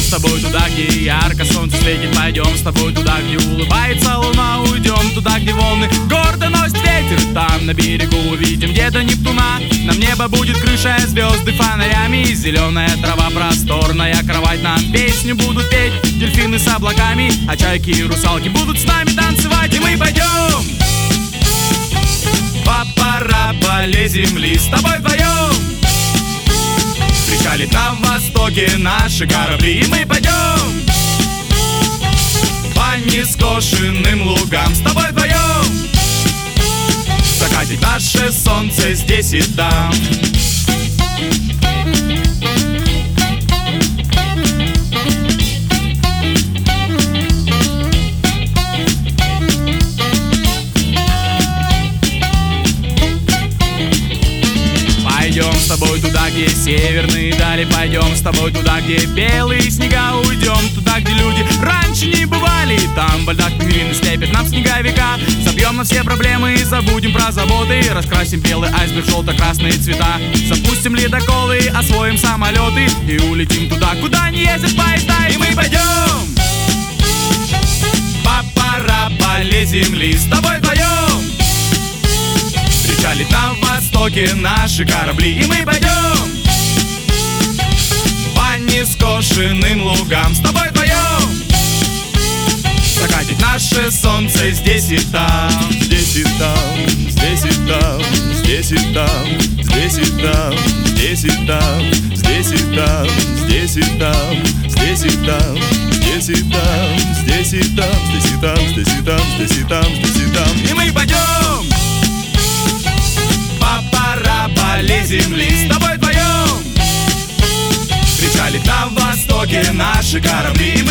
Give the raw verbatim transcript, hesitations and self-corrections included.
с тобой туда, где ярко солнце светит. Пойдем с тобой туда, где улыбается луна. Уйдем туда, где волны гордо носит ветер. Там на берегу увидим деда Нептуна. Нам небо будет крыша, звезды фонарями. Зеленая трава просторная, кровать, нам песню будут петь дельфины с облаками, а чайки и русалки будут с нами танцевать. И мы пойдем по параболе земли с тобой вдвоем. Встречали там в востоке наши корабли. И мы пойдем по нескошенным лугам с тобой вдвоем. Закатить наше солнце здесь и там. Пойдем с тобой туда, где северные дали. Пойдем с тобой туда, где белые снега. Уйдем туда, где люди раньше не бывали. Там во льдах пингвины слепят нам снеговика. Забьем на все проблемы и забудем про заботы. Раскрасим белый айсберг в желто-красные цвета. Запустим ледоколы, освоим самолеты и улетим туда, куда не ездят поезда. И мы пойдем по параболе земли с тобой вдвоем. Встречали там в востоке наши корабли. И мы пойдем по нескошенным лугам с тобой вдвоем. Закатить наше солнце здесь и там. Здесь и там, здесь и там, здесь и там, здесь и там, здесь и там, здесь и там, здесь и там, здесь и там, здесь и там, здесь и там, здесь и там, здесь и там, здесь и там, здесь и там. И мы пойдем по параболе земли с тобой вдвоем. Встречали там в востоке наши корабли.